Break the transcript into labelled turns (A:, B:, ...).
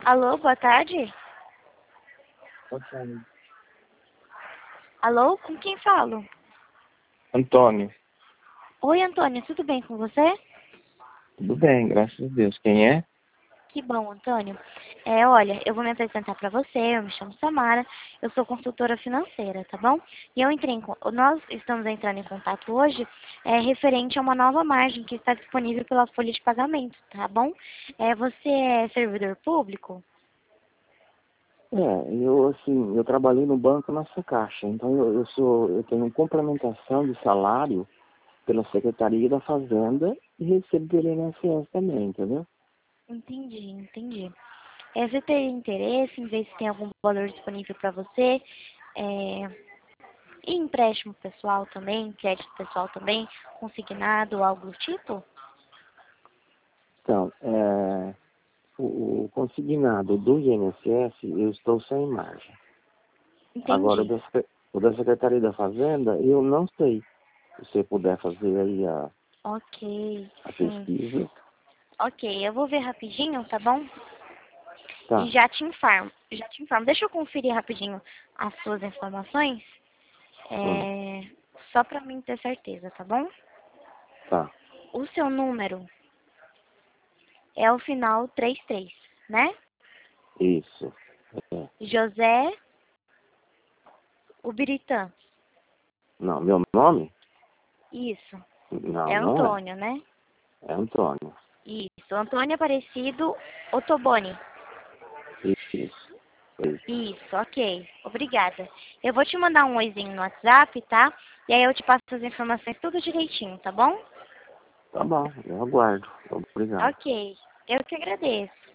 A: Alô, boa tarde. Alô, com quem falo?
B: Antônio.
A: Oi, Antônio, tudo bem com você?
B: Tudo bem, graças a Deus. Quem é?
A: Que bom, Antônio. Olha, eu vou me apresentar para você, eu me chamo Samara, eu sou consultora financeira, tá bom? E nós estamos entrando em contato hoje referente a uma nova margem que está disponível pela folha de pagamento, tá bom? Você é servidor público?
B: Eu trabalhei no banco nessa caixa, então eu tenho complementação de salário pela Secretaria da Fazenda e recebo pelo INSS também, entendeu?
A: Entendi. Você teria interesse em ver se tem algum valor disponível para você? E empréstimo pessoal também, crédito pessoal também, consignado, algo do tipo?
B: Então, o consignado do INSS, eu estou sem margem. Agora,
A: Entendi.
B: o da Secretaria da Fazenda, eu não sei. Se você puder fazer aí
A: Ok,
B: a
A: sim.
B: pesquisa,
A: Ok, eu vou ver rapidinho, tá bom? E
B: tá.
A: já te informo. Deixa eu conferir rapidinho as suas informações,
B: Hum,
A: só pra mim ter certeza, tá bom?
B: tá.
A: O seu número é o final 33, né?
B: Isso. É.
A: José Ubiritã.
B: Não, meu nome?
A: Isso.
B: Não,
A: É
B: não é.
A: Antônio, né?
B: É Antônio.
A: Isso. Antônio Aparecido Ottoboni.
B: Isso. Isso.
A: Isso, ok. Obrigada. Eu vou te mandar um oizinho no WhatsApp, tá? E aí eu te passo as informações tudo direitinho, tá bom?
B: Tá bom, eu aguardo. Obrigado.
A: Ok. Eu que agradeço.